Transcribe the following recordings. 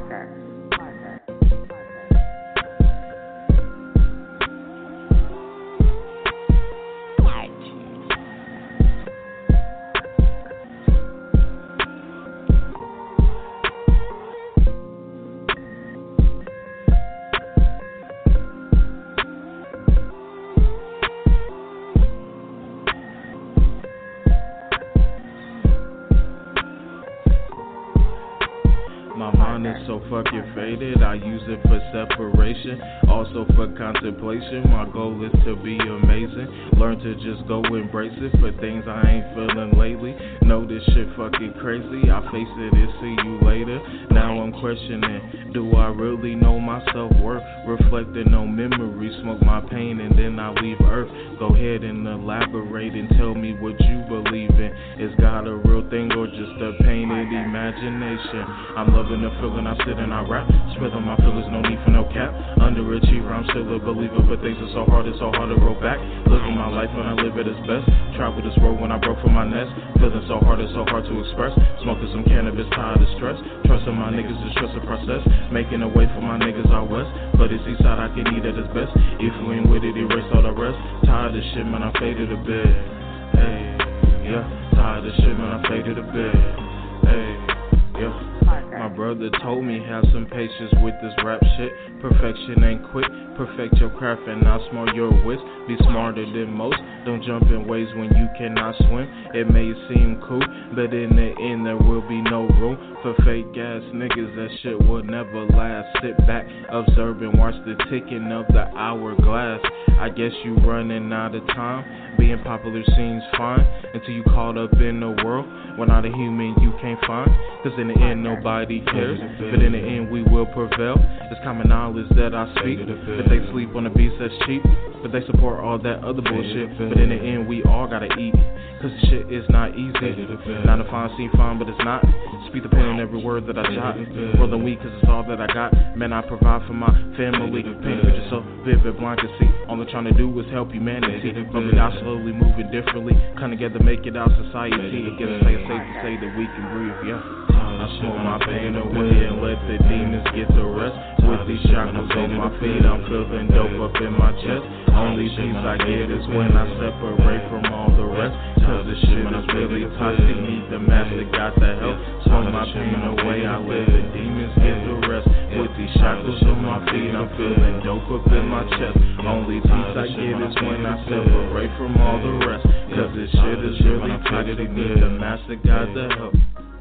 My mind is so fucking faded, I use it for separation, also for contemplation. My goal is to be amazing, learn to just go embrace it for things I ain't feeling lately. Know this shit fucking crazy, I face it and see you later. Now I'm questioning, do I really know my self-worth? Reflecting on memories, smoke my pain and then I leave earth. Go ahead and elaborate and tell me what you believe in. Is God a real thing or just a painted imagination? I'm loving the feeling, I sit and I rap. Spilling my feelings, no need for no cap. Underachiever, I'm still a believer, but things are so hard, it's so hard to roll back. Living my life when I live it its best. Travel this road when I broke from my nest. Feeling so hard, it's so hard to express. Smoking some cannabis, tired of stress. Trusting my niggas is just a process. Making a way for my niggas out west. But it's east side, I can eat at its best. If you ain't with it, erase all the rest. Tired of shit, man, I faded a bit. Hey, yeah. Tired of shit, man, I faded a bit. Hey, yeah. My brother told me have some patience with this rap shit. Perfection ain't quick. Perfect your craft and outsmart your wits. Be smarter than most. Don't jump in ways when you cannot swim. It may seem cool, but in the end there will be no room for fake ass niggas. That shit will never last. Sit back, observe and watch the ticking of the hourglass. I guess you running out of time. Being popular seems fine until you caught up in the world. When not a human you can't find. Cause in the end nobody cares. But in the end we will prevail. It's common knowledge that I speak. That they sleep on the beats that's cheap. But they support all that other bullshit. But in the end we all gotta eat. Cause shit is not easy. 9 to 5 seem fine but it's not. Speak the pen in every word that I jot. Rolling weed cause it's all that I got. Man, I provide for my family. Paint a picture so vivid, blind to see. All I'm trying to do is help humanity. But we now slowly moving differently. Come together, make it our society. It gets safe to say that we can breathe, yeah. I smoke my pain away and let the demons get the rest. With these shackles on my feet, I'm feeling dope up in my chest. Only peace I get is when I separate from all the rest. Cause this shit is really toxic, need the master, got the help. Smoke my pain away, I let the demons get the rest. With these shackles on my feet, I'm feeling dope up in my chest. Only peace I get is when I separate from all the rest. Cause this shit is really toxic, need the master, got the help.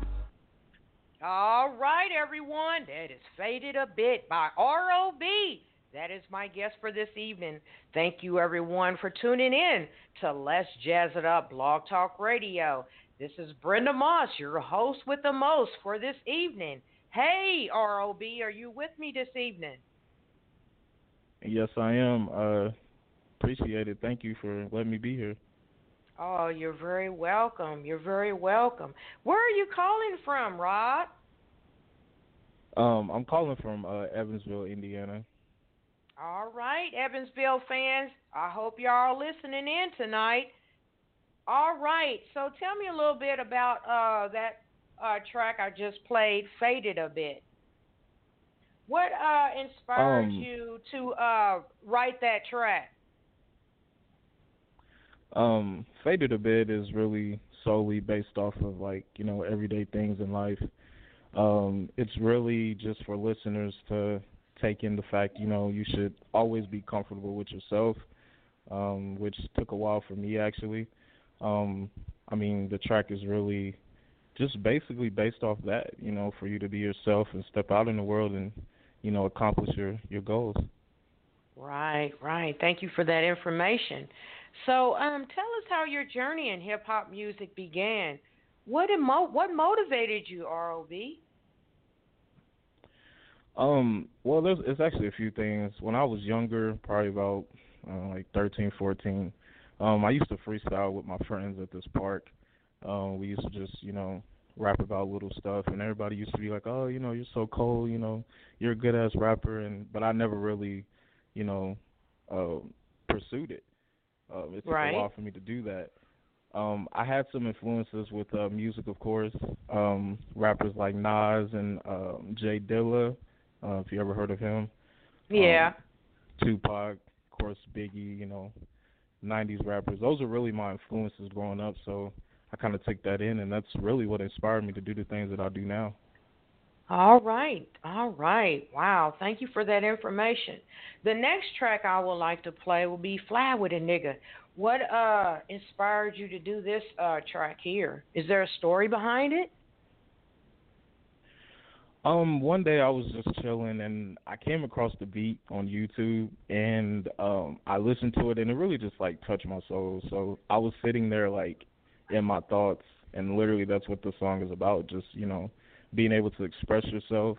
All right, everyone. That is Faded a Bit by R.O.B. That is my guest for this evening. Thank you, everyone, for tuning in to Let's Jazz It Up Blog Talk Radio. This is Brenda Moss, your host with the most for this evening. Hey, R.O.B., are you with me this evening? Yes, I am. Appreciate it. Thank you for letting me be here. Oh, you're very welcome. You're very welcome. Where are you calling from, Rod? I'm calling from Evansville, Indiana. All right, Evansville fans, I hope y'all are listening in tonight. All right, so tell me a little bit about that track I just played, Faded a Bit. What inspired you to write that track? Faded a Bit is really solely based off of, like, you know, everyday things in life. It's really just for listeners to take in the fact, you know, you should always be comfortable with yourself, which took a while for me, actually. I mean, the track is really just basically based off that, you know, for you to be yourself and step out in the world and, you know, accomplish your goals. Right, right. Thank you for that information. So, tell us how your journey in hip hop music began. What motivated you, R.O.B.? Well, it's actually a few things. When I was younger, probably about like 13, 14, I used to freestyle with my friends at this park. We used to just, you know, rap about little stuff, and everybody used to be like, "Oh, you know, you're so cold, you know, you're a good ass rapper," but I never really, you know, pursued it. It took a while for me to do that. I had some influences with music, of course. Rappers like Nas and Jay Dilla, if you ever heard of him. Yeah. Um, Tupac, of course, Biggie. 90s rappers. Those are really my influences growing up. So I kind of took that in, and that's really what inspired me to do the things that I do now. All right. All right. Wow. Thank you for that information. The next track I would like to play will be Fly with a Nigga. What inspired you to do this track here? Is there a story behind it? One day I was just chilling and I came across the beat on YouTube and I listened to it and it really just like touched my soul. So I was sitting there like in my thoughts and literally that's what the song is about, just, being able to express yourself.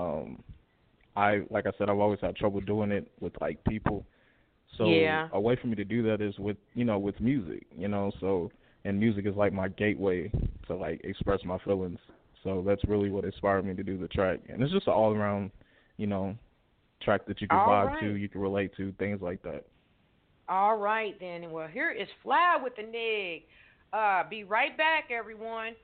I like I said, I've always had trouble doing it with like people. So Yeah. a way for me to do that is with music, so and music is like my gateway to like express my feelings. So that's really what inspired me to do the track. And it's just an all around, you know, track that you can All vibe to, right. you can relate to, things like that. All right then. Well, here is Fly with the Nig. Be right back, everyone.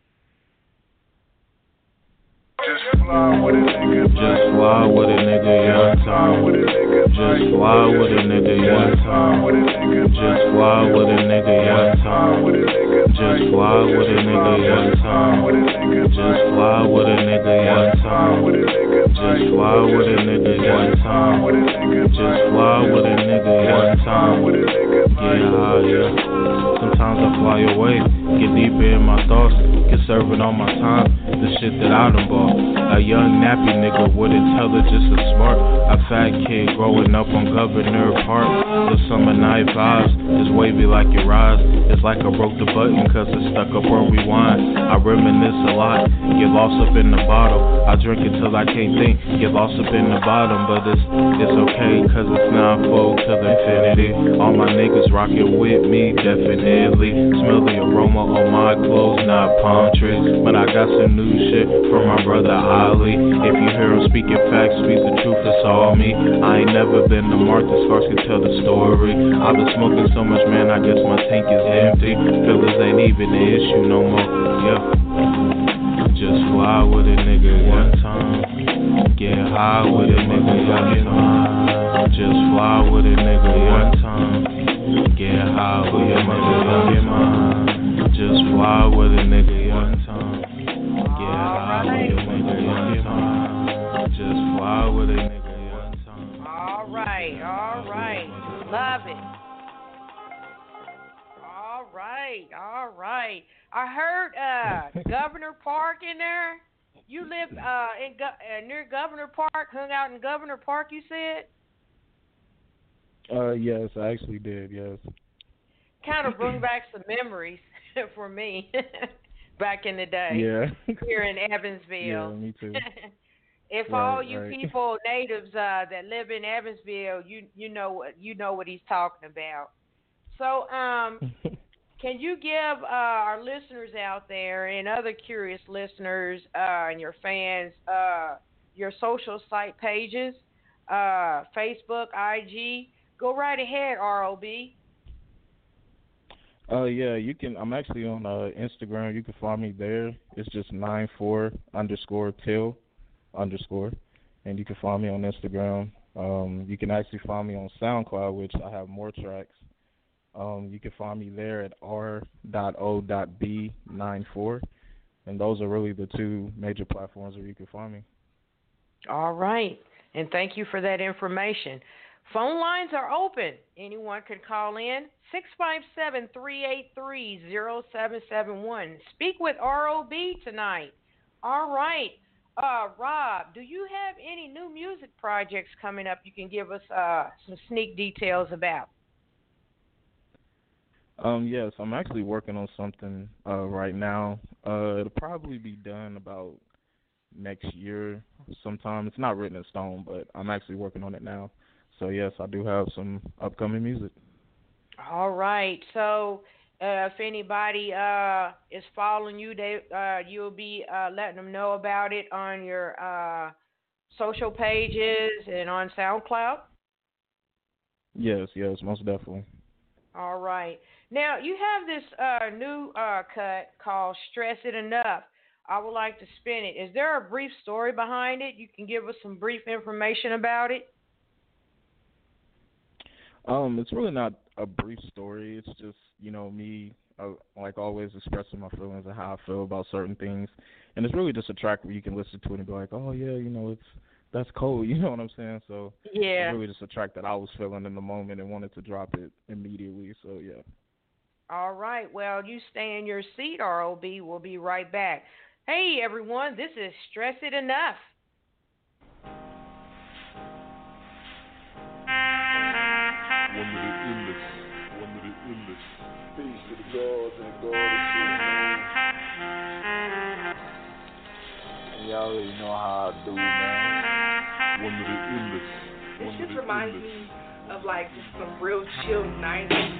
Just fly with a nigga. Just fly with a nigga, young time. Just fly with a nigga, young time. Just fly with a nigga, young time. Just fly with a nigga, young time. Just fly with a nigga, young time. Just fly with a nigga, young time. Just fly with a nigga, young time. Get high, yeah. Sometimes I fly away, get deeper in my thoughts, get serving on my time. The shit that I done bought. A young nappy nigga with intelligence and smart. A fat kid growing up on Governor Park. The summer night vibes is wavy like your rise. It's like I broke the button cause it's stuck up where we wind. I reminisce a lot, get lost up in the bottle. I drink it till I can't think, get lost up in the bottom. But it's okay cause it's not full till infinity. All my niggas rockin' with me, definitely. Smell the aroma on my clothes, not palm trees. But I got some new shit from my brother Ali. If you hear him speaking facts, speak the truth, it's all me. I ain't never been to Martha Sparks can tell the story. I've been smoking so much, man, I guess my tank is empty. Feelings ain't even an issue no more, yeah. Just fly with a nigga one time. Get high with a nigga one time. Just fly with a nigga one time. Get high with a nigga one time. Just fly with a nigga one time. Get high with a nigga one time. Just fly with a nigga one time. All right. All right. Love it. All right. All right. I heard Governor Park in there. You live near Governor Park, hung out in Governor Park, you said? Yes, I actually did, yes. Kind of bring back some memories for me back in the day Yeah. here in Yeah, Evansville. me too. If all Right, you right. people natives that live in Evansville, you know what he's talking about. So can you give our listeners out there and other curious listeners and your fans your social site pages, Facebook, IG? Go right ahead, ROB. Yeah, you can. I'm actually on Instagram. You can find me there. It's just 94_till_, and you can find me on Instagram. You can actually find me on SoundCloud, which I have more tracks. You can find me there at r.o.b94, and those are really the two major platforms where you can find me. All right. And thank you for that information. Phone lines are open. Anyone can call in 657-383-0771. Speak with ROB tonight. All right. Rob, do you have any new music projects coming up you can give us some sneak details about? Yes, I'm actually working on something right now. It'll probably be done about next year sometime. It's not written in stone, but I'm actually working on it now. So yes, I do have some upcoming music. All right. So if anybody is following you, you'll be letting them know about it on your social pages and on SoundCloud. Yes, most definitely. All right. Now, you have this new cut called Stress It Enough. I would like to spin it. Is there a brief story behind it? You can give us some brief information about it? It's really not a brief story. It's just, me, like always expressing my feelings and how I feel about certain things. And it's really just a track where you can listen to it and be like, oh yeah, that's cold. You know what I'm saying? So it's Yeah. really just a track that I was feeling in the moment and wanted to drop it immediately. So yeah. All right. Well, you stay in your seat, ROB. We'll be right back. Hey, everyone. This is Stress It Enough. One of the illest, one of the illest. Peace to the gods and goddesses, man. Y'all already know how I do, man. One of the illest, This one of just the reminds illest. me of like some real chill 90s.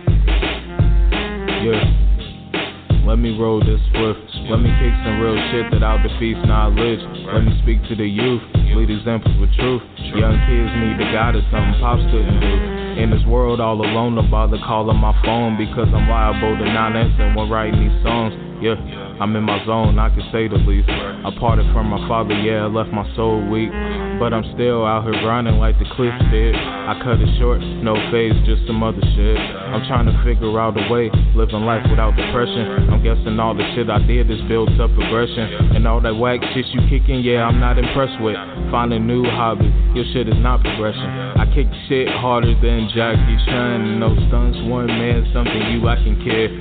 Yeah. Let me roll this swift. Let me kick some real shit that out defeats knowledge. Let me speak to the youth, lead examples with truth. Young kids need a guide or something pops couldn't do. In this world all alone, don't bother calling my phone because I'm liable to non-answer when writing these songs. Yeah, I'm in my zone, I can say the least. I parted from my father, yeah, I left my soul weak. But I'm still out here grinding like the Cliff did. I cut it short, no phase, just some other shit. I'm trying to figure out a way, living life without depression. I'm guessing all the shit I did is built up aggression. And all that whack shit you kicking, yeah, I'm not impressed with. Find a new hobby, your shit is not progression. I kick shit harder than Jackie Chan. No stunts, one man, something I can care.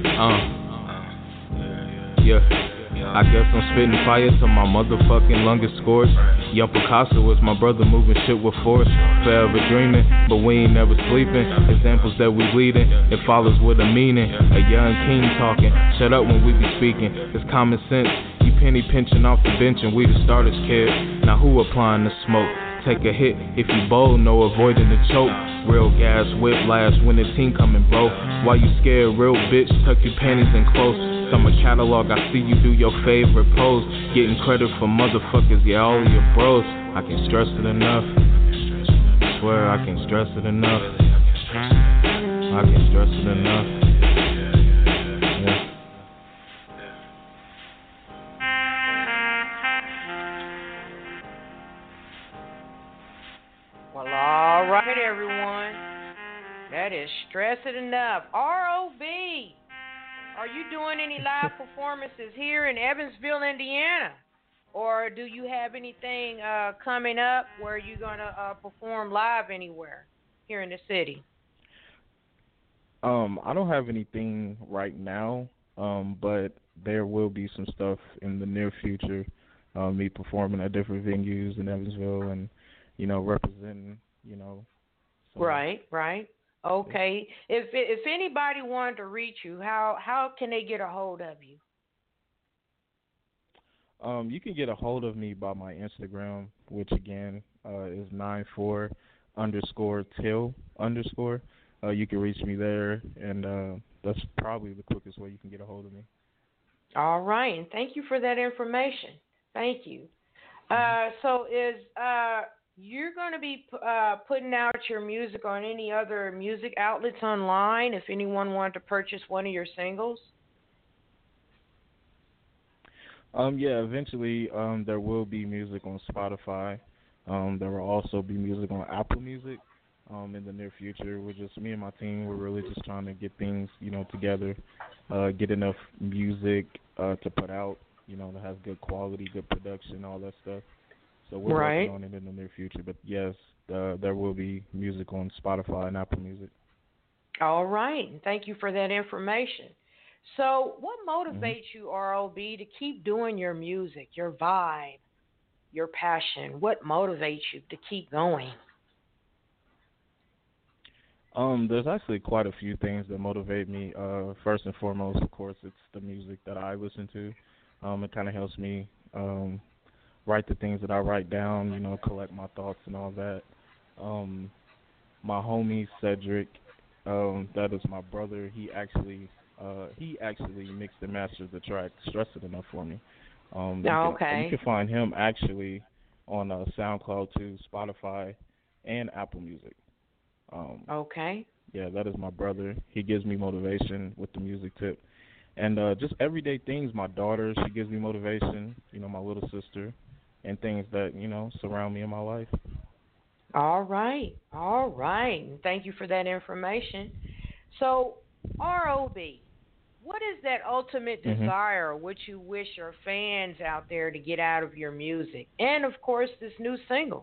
Yeah, I guess I'm spitting fire till my motherfucking lung is scorched. Young Picasso is my brother moving shit with force. Forever dreaming, but we ain't never sleeping. Examples that we bleeding, it follows with a meaning. A young king talking, shut up when we be speaking. It's common sense, you penny pinching off the bench and we the starters, kid. Now who applying the smoke? Take a hit if you bold, no avoiding the choke. Real gas, whiplash when the team coming, bro. Why you scared, real bitch? Tuck your panties in close. Summer catalog, I see you do your favorite pose. Getting credit for motherfuckers, yeah, all your bros. I can stress it enough. Swear I can stress it enough. I can stress it enough. Yeah. Well, all right, everyone. That is Stress It Enough. ROB, are you doing any live performances here in Evansville, Indiana? Or do you have anything coming up where you're going to perform live anywhere here in the city? I don't have anything right now, but there will be some stuff in the near future. Me performing at different venues in Evansville and, representing, some, Right. Okay. If anybody wanted to reach you, how can they get a hold of you? You can get a hold of me by my Instagram, which again is 94_till_. You can reach me there, and that's probably the quickest way you can get a hold of me. All right, and thank you for that information. Thank you. So is you're going to be putting out your music on any other music outlets online if anyone wanted to purchase one of your singles? Yeah, eventually there will be music on Spotify. There will also be music on Apple Music in the near future. Me and my team, we're really just trying to get things, together, get enough music to put out, that has good quality, good production, all that stuff. So we're working on it in the near future. But yes, there will be music on Spotify and Apple Music. All right. Thank you for that information. So what motivates you, ROB, to keep doing your music, your vibe, your passion? What motivates you to keep going? There's actually quite a few things that motivate me. First and foremost, of course, it's the music that I listen to. It kind of helps me write the things that I write down, collect my thoughts and all that. My homie Cedric, that is my brother. He actually mixed and mastered the track "Stress It Enough" for me. You can find him actually on SoundCloud too, Spotify, and Apple Music. Okay. Yeah, that is my brother. He gives me motivation with the music tip. And just everyday things. My daughter, she gives me motivation. You know, my little sister, and things that surround me in my life. All right. All right. And thank you for that information. So, ROB, what is that ultimate Mhm. desire, what you wish your fans out there to get out of your music? And, of course, this new single.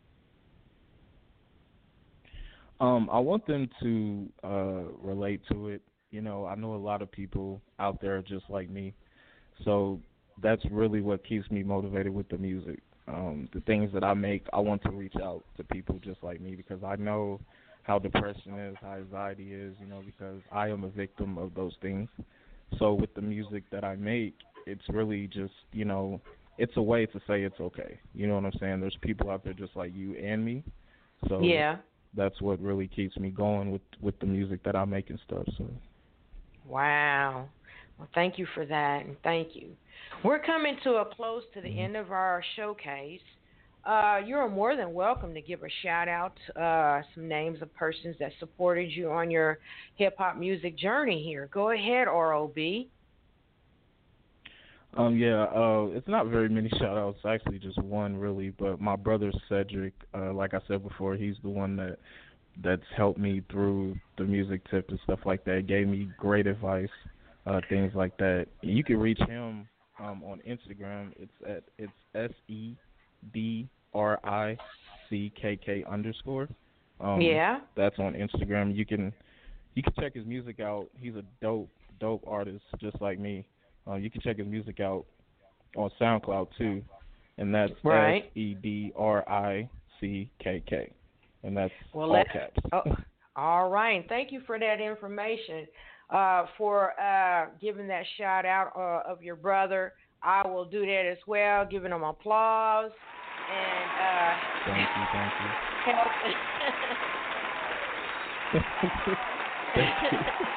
I want them to relate to it. You know, I know a lot of people out there just like me, so that's really what keeps me motivated with the music. The things that I make, I want to reach out to people just like me because I know how depression is, how anxiety is. You know, because I am a victim of those things. So with the music that I make, it's really just it's a way to say it's okay. You know what I'm saying? There's people out there just like you and me, so Yeah. that's what really keeps me going with the music that I make and stuff. So Wow. Well, thank you for that, and thank you. We're coming to a close to the mhm. end of our showcase. You're more than welcome to give a shout out, some names of persons that supported you on your hip hop music journey here. Go ahead, ROB. Yeah, it's not very many shout outs, actually just one really, but my brother Cedric, like I said before, he's the one that's helped me through the music tip and stuff like that. Gave me great advice, things like that. You can reach him on Instagram. It's SEDRICKK_. Yeah. That's on Instagram. You can check his music out. He's a dope artist, just like me. You can check his music out on SoundCloud too, and that's Right. SEDRICKK, and that's Well, all let's. caps. Oh, all right. Thank you for that information. For giving that shout out of your brother. I will do that as well, giving him applause and Thank you, thank you. help. Thank you.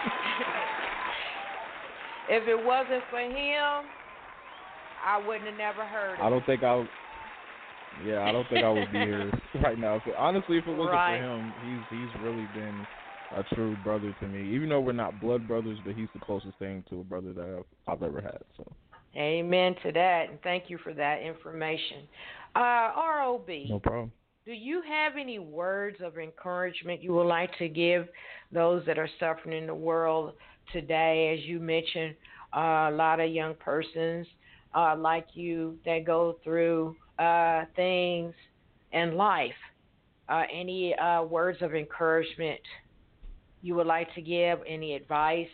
If it wasn't for him, I wouldn't have never heard I of don't think I. Yeah, I don't think I would be here right now. Honestly, if it it. wasn't for Right. him, he's really been a true brother to me. Even though we're not blood brothers, but he's the closest thing to a brother that I've ever had. So Amen to that, and thank you for that information. no ROB, problem. do you have any words of encouragement you would like to give those that are suffering in the world today? As you mentioned, a lot of young persons like you that go through things in life. Any words of encouragement you would like to give? Any advice?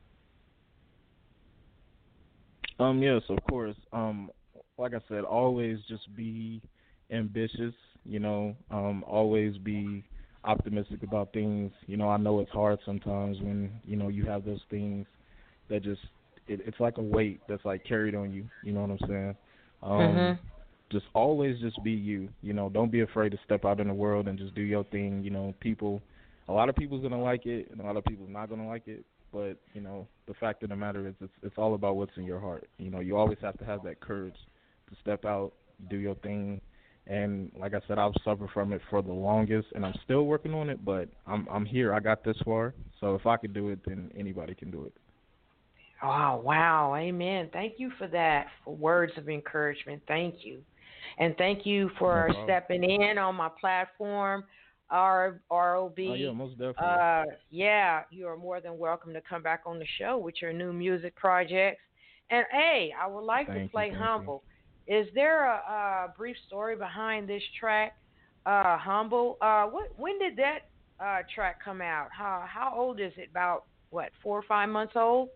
Yes, of course. Like I said, always just be ambitious, always be optimistic about things. I know it's hard sometimes when, you have those things that just it's like a weight that's like carried on you, you know what I'm saying? Um Mhm. just always just be you, don't be afraid to step out in the world and just do your thing, a lot of people's gonna like it and a lot of people's not gonna like it, but the fact of the matter is it's all about what's in your heart. You always have to have that courage to step out, do your thing. And like I said, I've suffered from it for the longest, and I'm still working on it. But I'm here. I got this far, so if I could do it, then anybody can do it. Oh, wow. Amen. Thank you for that, for words of encouragement. Thank you. And thank you No for problem. stepping in on my platform, Oh yeah, ROB. most definitely. Yeah, you are more than welcome to come back on the show with your new music projects. And hey, I would like to Thank you, play thank you. Humble. Is there a brief story behind this track, Humble? When did that track come out? How old is it? About what, 4 or 5 months old?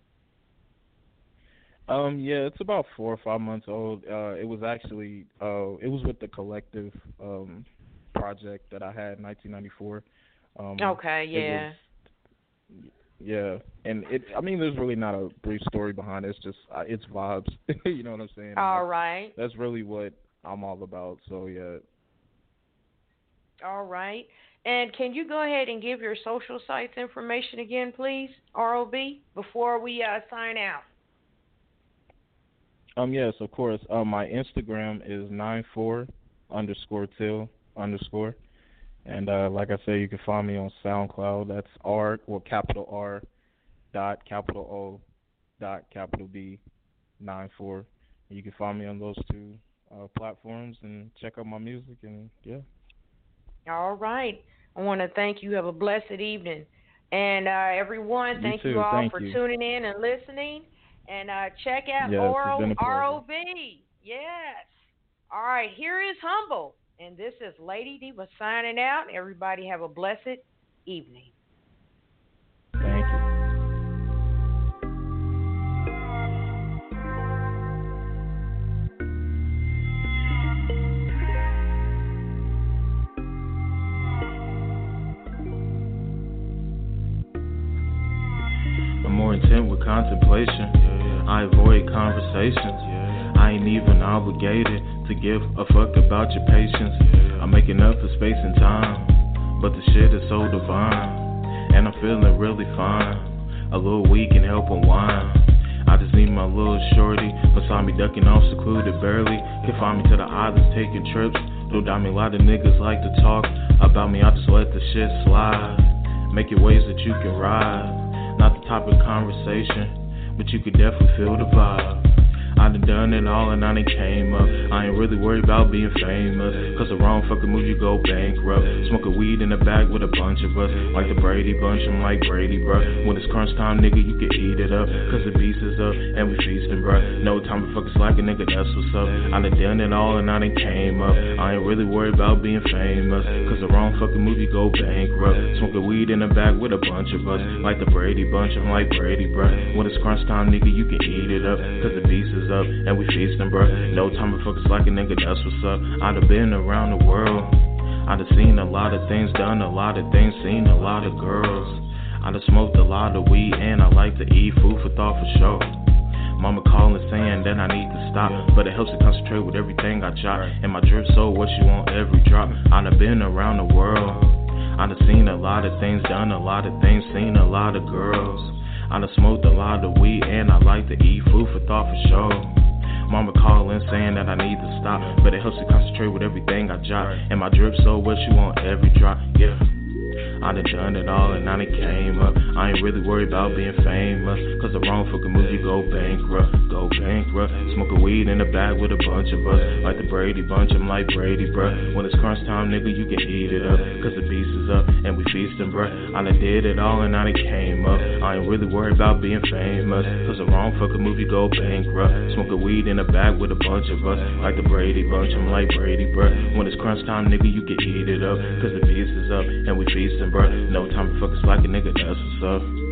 Yeah, it's about 4 or 5 months old. It was actually it was with the collective project that I had in 1994. Okay, It was yeah. yeah, and I mean, there's really not a brief story behind it. It's just it's vibes. You know what I'm saying? And All that's right. that's really what I'm all about. So yeah. All right. And can you go ahead and give your social sites information again, please, ROB, before we sign out? Yes, of course. My Instagram is 94 underscore till underscore, And like I said, you can find me on SoundCloud. That's capital R dot capital O dot capital B 94. You can find me on those two platforms and check out my music, and yeah. All right. I want to thank you. Have a blessed evening. And everyone, thank you all for tuning in and listening. And check out ROB. Yes. All right, here is Humble. And this is Lady Diva signing out. Everybody have a blessed evening. Thank you. I'm more intent with contemplation. I avoid conversations. I ain't even obligated to give a fuck about your patience. I'm making up for space and time, but the shit is so divine, and I'm feeling really fine. A little weak and help unwind. I just need my little shorty beside me, ducking off secluded barely. Can find me to the islands taking trips. No doubt me, a lot of niggas like to talk about me. I just let the shit slide. Make it ways that you can ride. Not the topic of conversation, but you could definitely feel the vibe. I done it all and I done came up. I ain't really worried about being famous, cause the wrong fucking move you go bankrupt. Smoking weed in the bag with a bunch of us, like the Brady Bunch, I'm like Brady, bruh. When it's crunch time, nigga, you can eat it up, cause the beast is up and we feasting, bruh. No time to fucking slacking, nigga, that's what's up. I done it all and I done came up. I ain't really worried about being famous, cause the wrong fucking move you go bankrupt. Smoking weed in the bag with a bunch of us, like the Brady Bunch, I'm like Brady, bruh. When it's crunch time, nigga, you can eat it up, cause the beast is up and we feastin', bruh. No time to fucking slacking, nigga, that's what's up. I done been around the world. I done seen a lot of things, done a lot of things, seen a lot of girls. I done smoked a lot of weed and I like to eat food for thought for sure. Mama calling saying that I need to stop, but it helps to concentrate with everything I jot. And my drip so what you want every drop. I done been around the world. I done seen a lot of things, done a lot of things, seen a lot of girls. I done smoked a lot of weed and I like to eat food for thought for sure. Mama calling saying that I need to stop, but it helps to concentrate with everything I jot. And my drip so what you want every drop, yeah. I done it all and I done came up. I ain't really worried about being famous, cause the wrong fucking move you go bankrupt. Smoking weed in the bag with a bunch of us, like the Brady Bunch, I'm like Brady, bruh. When it's crunch time, nigga, you can eat it up, cause the beast is up and we feastin', bruh. I done did it all and I done came up. I ain't really worried about being famous, cause the wrong fucking move you go bankrupt. Smoking weed in the bag with a bunch of us, like the Brady Bunch, I'm like Brady, bruh. When it's crunch time, nigga, you can eat it up, cause the beast is up and we feastin', bruh. No time to fucking slacking, nigga, that's what's up.